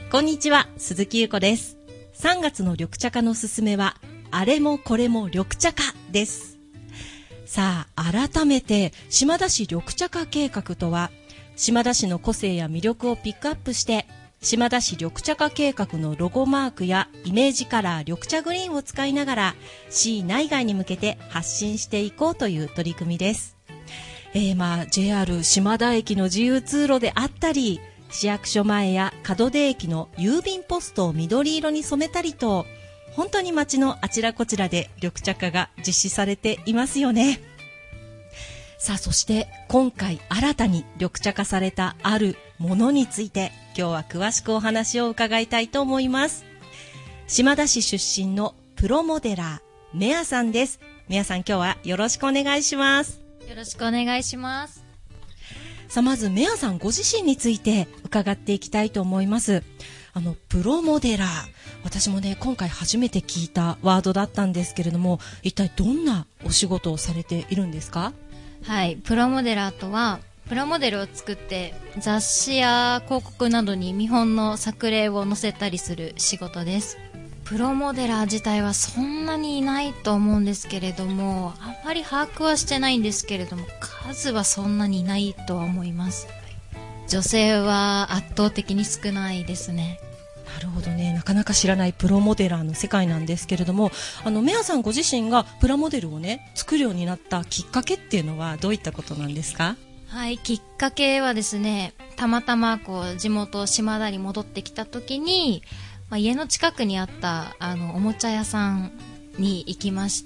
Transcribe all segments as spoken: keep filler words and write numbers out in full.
こんにちは、鈴木優子です。さんがつの緑茶化のすすめは、あれもこれも緑茶化です。さあ、改めて島田市緑茶化計画とは、島田市の個性や魅力をピックアップして、島田市緑茶化計画のロゴマークやイメージカラー緑茶グリーンを使いながら、市内外に向けて発信していこうという取り組みです。えー、まあ ジェイアール 島田駅の自由通路であったり、市役所前や門出駅の郵便ポストを緑色に染めたりと、本当に街のあちらこちらで緑茶化が実施されていますよね。さあ、そして今回新たに緑茶化されたあるものについて、今日は詳しくお話を伺いたいと思います。島田市出身のプロモデラーメアさんです。メアさん、今日はよろしくお願いします。 よろしくお願いします。 さあ、まずメアさんご自身について伺っていきたいと思います。あのプロモデラー、私もね今回初めて聞いたワードだったんですけれども、一体どんなお仕事をされているんですか？ はい、プロモデラーとはプラモデルを作って雑誌や広告などに見本の作例を載せたりする仕事です。プロモデラー自体はそんなにいないと思うんですけれども、あまり把握はしてないんですけれども、数はそんなにいないとは思います。女性は圧倒的に少ないですね。 なるほどね。なかなか知らないプロモデラーの世界なんですけれども、あのメアさんご自身がプラモデルをね作るようになったきっかけっていうのはどういったことなんですか？ はい、きっかけはですね、たまたまこう地元島田に戻ってきた時に、まあ、家の近くにあったあのおもちゃ屋さんに行きまして、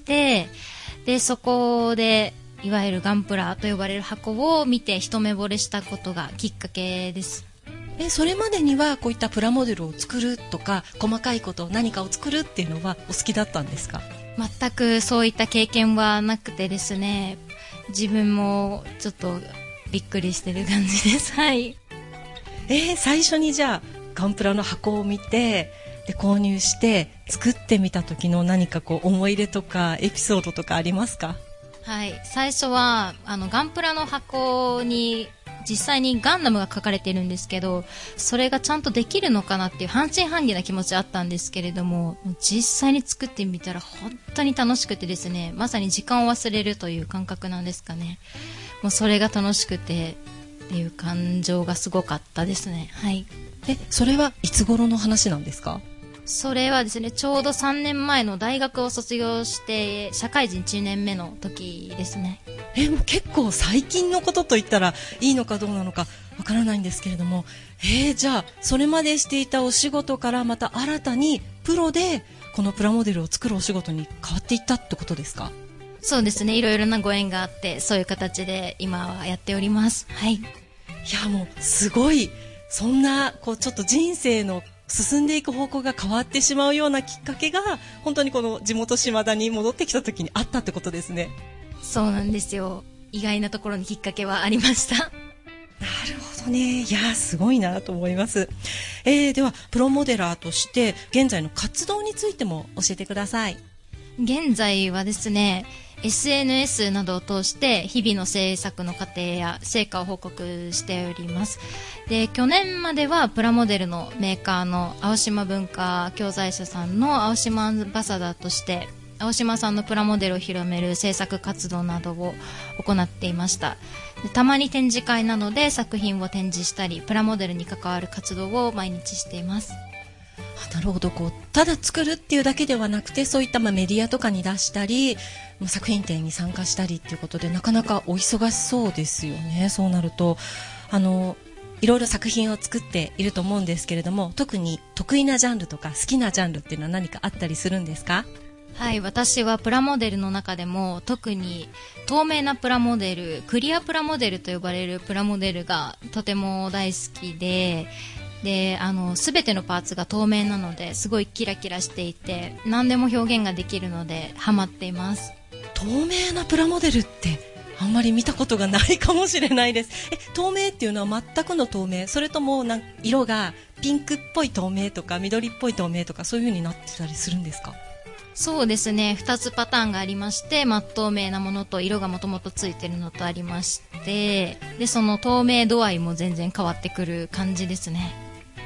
でそこでいわゆるガンプラと呼ばれる箱を見て一目惚れしたことがきっかけです。 えそれまでにはこういったプラモデルを作るとか細かいこと何かを作るっていうのはお好きだったんですか？ 全くそういった経験はなくてですね、自分もちょっとびっくりしてる感じです。はい。 えー、最初にじゃあガンプラの箱を見てで購入して作ってみた時の何かこう思い入れとかエピソードとかありますか？ はい、最初はあのガンプラの箱に実際にガンダムが書かれているんですけど、それがちゃんとできるのかなっていう半信半疑な気持ちあったんですけれども、実際に作ってみたら本当に楽しくてですね、まさに時間を忘れるという感覚なんですかね。もうそれが楽しくてっていう感情がすごかったですね。はい。 えそれはいつ頃の話なんですか？ それはですね、ちょうどさんねんまえの大学を卒業して社会人いちねんめの時ですね。 えもう結構最近のことと言ったらいいのかどうなのかわからないんですけれども、えー、じゃあそれまでしていたお仕事からまた新たにプロでこのプラモデルを作るお仕事に変わっていったってことですか？ そうですね、いろいろなご縁があってそういう形で今はやっております。はい。いやもうすごい、そんなこうちょっと人生の進んでいく方向が変わってしまうようなきっかけが本当にこの地元島田に戻ってきた時にあったってことですね。 そうなんですよ。意外なところにきっかけはありました。 なるほどね。いやすごいなと思います。えー、ではプロモデラーとして現在の活動についても教えてください。 現在はですね、エスエヌエス などを通して日々の制作の過程や成果を報告しております。で、去年まではプラモデルのメーカーの青島文化教材社さんの青島アンバサダーとして青島さんのプラモデルを広める制作活動などを行っていました。で、たまに展示会などで作品を展示したりプラモデルに関わる活動を毎日しています。 なるほど。こうただ作るっていうだけではなくて、そういったまあメディアとかに出したり作品展に参加したりっていうことでなかなかお忙しそうですよね。そうなるとあのいろいろ作品を作っていると思うんですけれども、特に得意なジャンルとか好きなジャンルっていうのは何かあったりするんですか？ はい、私はプラモデルの中でも特に透明なプラモデル、クリアプラモデルと呼ばれるプラモデルがとても大好きで、であの全てのパーツが透明なのですごいキラキラしていて何でも表現ができるのでハマっています。 透明なプラモデルってあんまり見たことがないかもしれないです。え透明っていうのは全くの透明、それともなん色がピンクっぽい透明とか緑っぽい透明とかそういう風になってたりするんですか？ そうですね、ふたつパターンがありまして、真っ透明なものと色がもともとついてるのとありまして、でその透明度合いも全然変わってくる感じですね。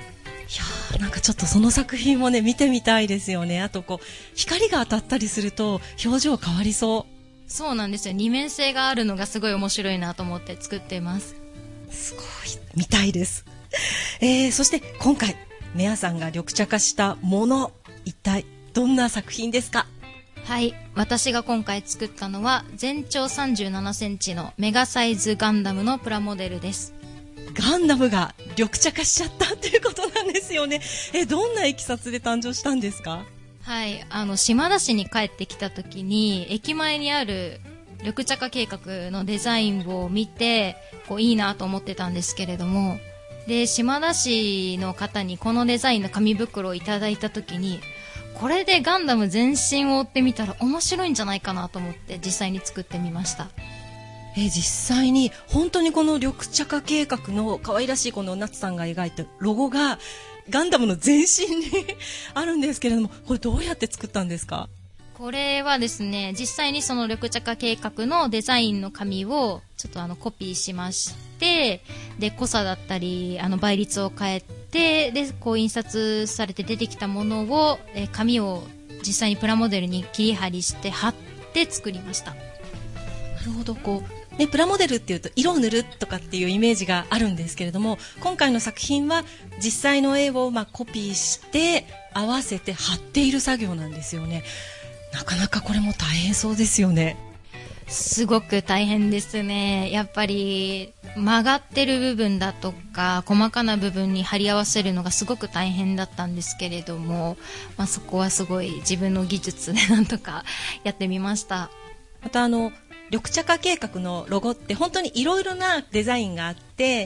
やー、なんかちょっとその作品もね見てみたいですよね。あとこう光が当たったりすると表情変わりそう。 そうなんですよ。二面性があるのがすごい面白いなと思って作っています。 すごい見たいです。えー、そして今回メアさんが緑茶化したもの、一体どんな作品ですか？ はい、私が今回作ったのは全長さんじゅうななセンチのメガサイズガンダムのプラモデルです。 ガンダムが緑茶化しちゃったっていうことなんですよね。え、どんないきさつで誕生したんですか？ はい、あの島田市に帰ってきた時に駅前にある緑茶化計画のデザインを見てこういいなと思ってたんですけれども、で島田市の方にこのデザインの紙袋をいただいた時に、これでガンダム全身を追ってみたら面白いんじゃないかなと思って実際に作ってみました。 え実際に本当にこの緑茶化計画の可愛らしいこの夏さんが描いたロゴがガンダムの全身にあるんですけれども、これどうやって作ったんですか？ これはですね、実際にその緑茶化計画のデザインの紙をちょっとあのコピーしまして、で濃さだったりあの倍率を変えて、でこう印刷されて出てきたものを、え紙を実際にプラモデルに切り貼りして貼って作りました。 なるほど。こうね、プラモデルっていうと色を塗るとかっていうイメージがあるんですけれども、今回の作品は実際の絵をまあコピーして合わせて貼っている作業なんですよね。なかなかこれも大変そうですよね。 すごく大変ですね。やっぱり曲がってる部分だとか細かな部分に貼り合わせるのがすごく大変だったんですけれども、まあ、そこはすごい自分の技術でなんとかやってみました。 またあの緑茶化計画のロゴって本当にいろいろなデザインがあって、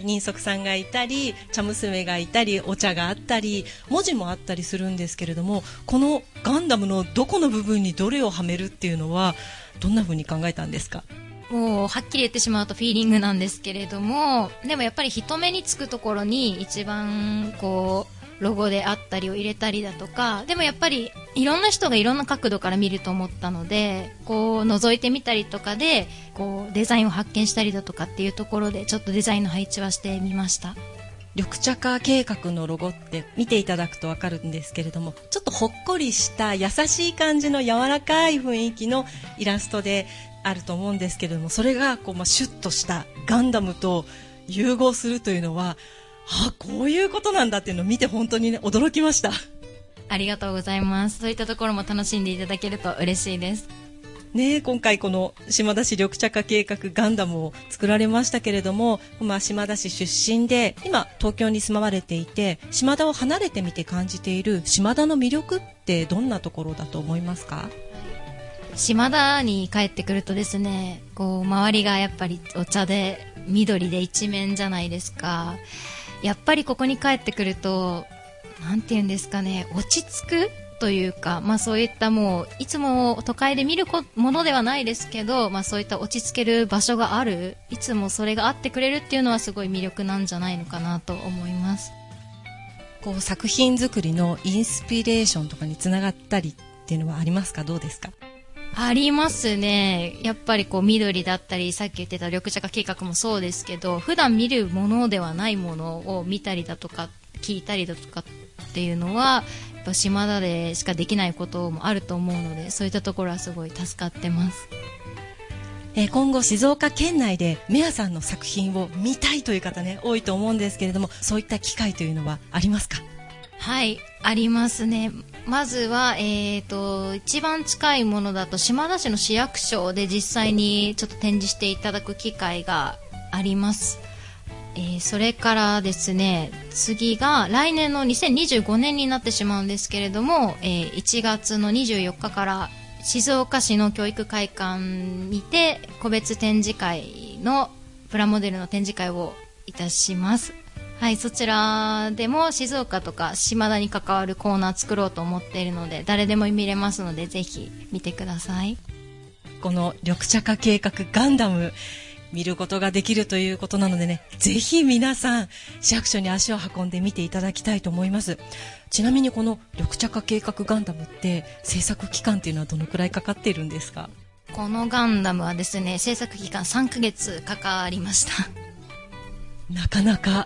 人足さんがいたり茶娘がいたりお茶があったり文字もあったりするんですけれども、このガンダムのどこの部分にどれをはめるっていうのはどんな風に考えたんですか？ もうはっきり言ってしまうとフィーリングなんですけれども、でもやっぱり人目につくところに一番こうロゴであったりを入れたりだとか、でもやっぱりいろんな人がいろんな角度から見ると思ったので、こう覗いてみたりとかでこうデザインを発見したりだとかっていうところでちょっとデザインの配置はしてみました。 緑茶化計画のロゴって見ていただくと分かるんですけれども、ちょっとほっこりした優しい感じの柔らかい雰囲気のイラストであると思うんですけれども、それがこう、まあ、シュッとしたガンダムと融合するというのは、あ、こういうことなんだっていうのを見て本当に、ね、驚きました。 ありがとうございます。そういったところも楽しんでいただけると嬉しいですね。今回この島田市緑茶化計画ガンダムを作られましたけれども、まあ、島田市出身で今東京に住まわれていて、島田を離れてみて感じている島田の魅力ってどんなところだと思いますか？ 島田に帰ってくるとですね、こう周りがやっぱりお茶で緑で一面じゃないですか。やっぱりここに帰ってくるとなんていうんですかね、落ち着くというか、まあ、そういったもういつも都会で見るものではないですけど、まあ、そういった落ち着ける場所がある、いつもそれがあってくれるっていうのはすごい魅力なんじゃないのかなと思います。 こう作品作りのインスピレーションとかにつながったりっていうのはありますか？どうですか？ ありますね。やっぱりこう緑だったり、さっき言ってた緑茶化計画もそうですけど、普段見るものではないものを見たりだとか聞いたりだとかっていうのはやっぱ島田でしかできないこともあると思うので、そういったところはすごい助かってます。 えー、今後静岡県内でメアさんの作品を見たいという方ね、多いと思うんですけれども、そういった機会というのはありますか？ はい、ありますね。まずは、えーと、一番近いものだと島田市の市役所で実際にちょっと展示していただく機会があります。えー、それからですね、次が来年のにせんにじゅうごねんになってしまうんですけれども、えー、いちがつのにじゅうよっかから静岡市の教育会館にて個別展示会のプラモデルの展示会をいたします。はい、そちらでも静岡とか島田に関わるコーナー作ろうと思っているので、誰でも見れますのでぜひ見てください。 この緑茶化計画ガンダム見ることができるということなのでね、ぜひ皆さん市役所に足を運んで見ていただきたいと思います。ちなみにこの緑茶化計画ガンダムって制作期間っていうのはどのくらいかかっているんですか？ このガンダムはですね、制作期間さんかげつかかりました。 なかなか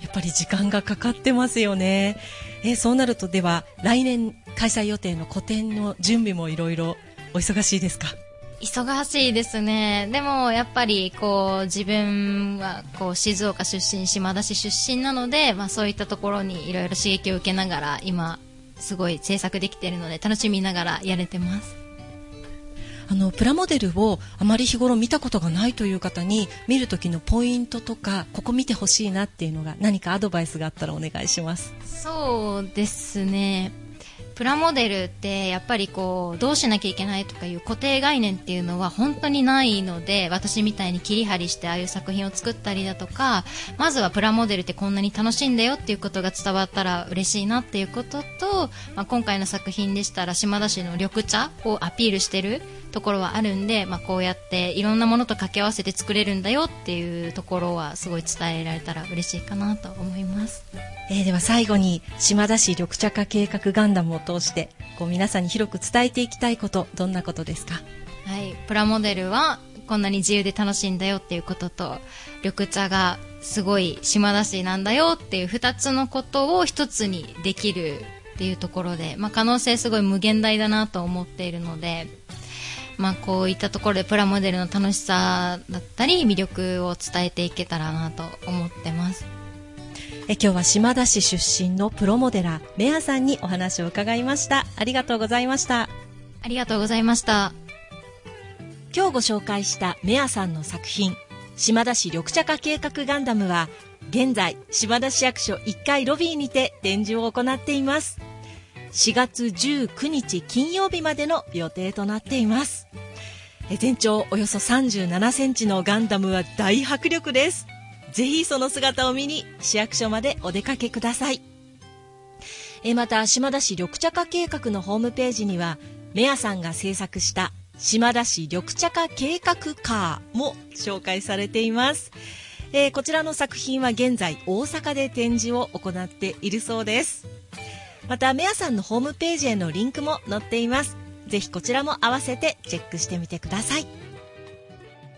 やっぱり時間がかかってますよね。えー、そうなるとでは来年開催予定の個展の準備もいろいろお忙しいですか？ 忙しいですね。でもやっぱりこう自分はこう静岡出身、島田市出身なので、まあ、そういったところにいろいろ刺激を受けながら今すごい制作できているので楽しみながらやれてます。 あのプラモデルをあまり日頃見たことがないという方に見る時のポイントとか、ここ見てほしいなっていうのが何かアドバイスがあったらお願いします。 そうですね、プラモデルってやっぱりこうどうしなきゃいけないとかいう固定概念っていうのは本当にないので、私みたいに切り張りしてああいう作品を作ったりだとか、まずはプラモデルってこんなに楽しいんだよっていうことが伝わったら嬉しいなっていうことと、まあ、今回の作品でしたら島田市の緑茶をアピールしてるところはあるんで、まあ、こうやっていろんなものと掛け合わせて作れるんだよっていうところはすごい伝えられたら嬉しいかなと思います。 えー、では最後に島田市緑茶化計画ガンダムを通してこう皆さんに広く伝えていきたいこと、どんなことですか？ はい、プラモデルはこんなに自由で楽しいんだよっていうことと、緑茶がすごい島田市なんだよっていうふたつのことを一つにできるっていうところで、まあ、可能性すごい無限大だなと思っているので、まあ、こういったところでプラモデルの楽しさだったり魅力を伝えていけたらなと思ってます。 え今日は島田市出身のプロモデラーメアさんにお話を伺いました。ありがとうございました。 ありがとうございました。 今日ご紹介したメアさんの作品島田市緑茶化計画ガンダムは現在島田市役所いっかいロビーにて展示を行っています。しがつじゅうくにち金曜日までの予定となっています。全長およそさんじゅうななセンチのガンダムは大迫力です。ぜひその姿を見に市役所までお出かけください。また島田市緑茶化計画のホームページにはメアさんが制作した島田市緑茶化計画カーも紹介されています。えー、こちらの作品は現在大阪で展示を行っているそうです。またメアさんのホームページへのリンクも載っています。ぜひこちらも合わせてチェックしてみてください。